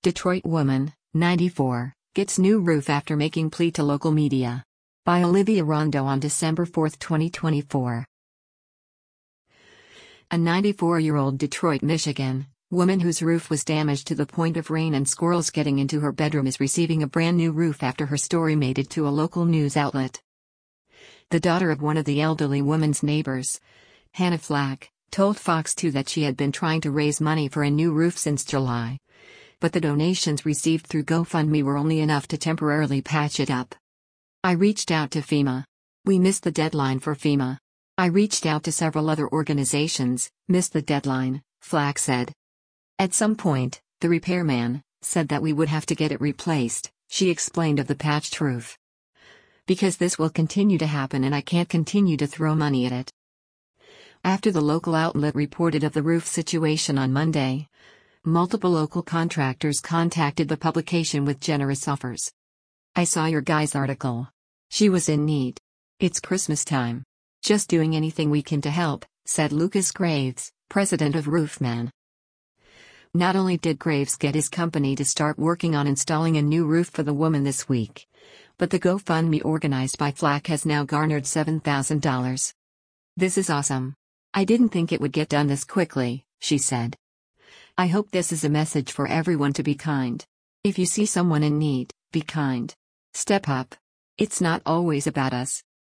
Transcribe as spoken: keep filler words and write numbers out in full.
Detroit woman, ninety-four, gets new roof after making plea to local media. By Olivia Rondo on December fourth, twenty twenty-four. A ninety-four-year-old Detroit, Michigan, woman whose roof was damaged to the point of rain and squirrels getting into her bedroom is receiving a brand new roof after her story made it to a local news outlet. The daughter of one of the elderly woman's neighbors, Hannah Flack, told Fox two that she had been trying to raise money for a new roof since July. But the donations received through GoFundMe were only enough to temporarily patch it up. I reached out to FEMA. We missed the deadline for FEMA. I reached out to several other organizations, missed the deadline, Flack said. At some point, the repairman said that we would have to get it replaced, she explained of the patched roof. Because this will continue to happen and I can't continue to throw money at it. After the local outlet reported of the roof situation on Monday, multiple local contractors contacted the publication with generous offers. I saw your guy's article. She was in need. It's Christmas time. Just doing anything we can to help, said Lucas Graves, president of Roofman. Not only did Graves get his company to start working on installing a new roof for the woman this week, but the GoFundMe organized by Flack has now garnered seven thousand dollars. This is awesome. I didn't think it would get done this quickly, she said. I hope this is a message for everyone to be kind. If you see someone in need, be kind. Step up. It's not always about us.